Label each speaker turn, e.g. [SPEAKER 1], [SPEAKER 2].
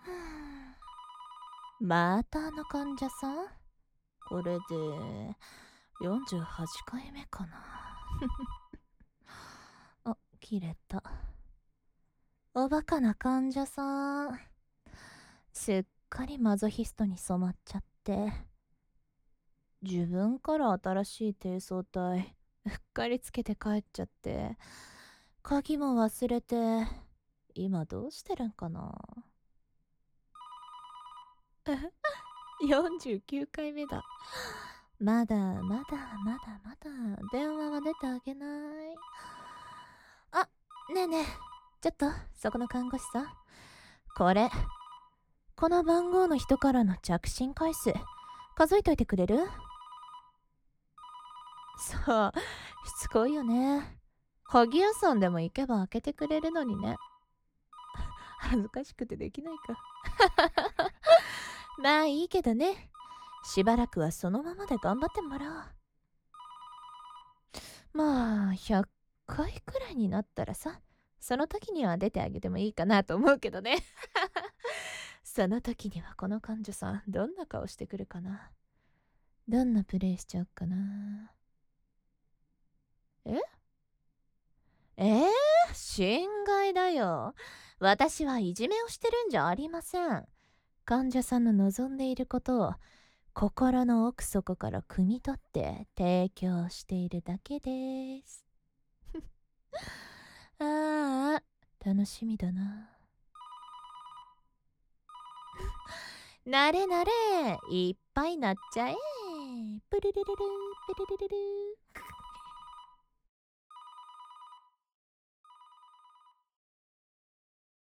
[SPEAKER 1] またあの患者さん？これで48回目かな。あ、切れた。おバカな患者さん。すっかりマゾヒストに染まっちゃって。自分から新しい低層体うっかりつけて帰っちゃって、鍵も忘れて、今どうしてるんかな。49回目だ。まだ電話は出てあげない。あ、ねえねえ、ちょっとそこの看護師さん、この番号の人からの着信回数数えといてくれる？そう、しつこいよね。鍵屋さんでも行けば開けてくれるのにね。恥ずかしくてできないか。まあいいけどね。しばらくはそのままで頑張ってもらおう。まあ、100回くらいになったらさ、その時には出てあげてもいいかなと思うけどね。その時にはこの患者さん、どんな顔してくるかな。どんなプレイしちゃおっかな。え心外だよ。私はいじめをしてるんじゃありません。患者さんの望んでいることを心の奥底から汲み取って提供しているだけです。ああ、楽しみだな。なれなれ、いっぱいなっちゃえ。プルルルル、プルルルル。